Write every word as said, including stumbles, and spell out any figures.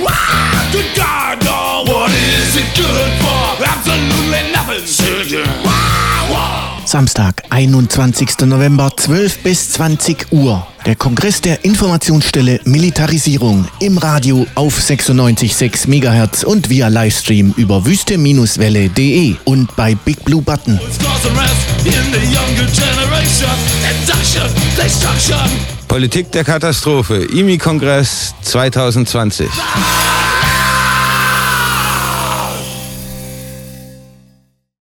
Good God, no, what is it good for? Absolutely nothing, Surgeon. Samstag, einundzwanzigster November, zwölf bis zwanzig Uhr. Der Kongress der Informationsstelle Militarisierung im Radio auf sechsundneunzig Komma sechs Megahertz und via Livestream über wüste Welle punkt de und bei Big Blue Button. Politik der Katastrophe, I M I-Kongress zwanzig zwanzig.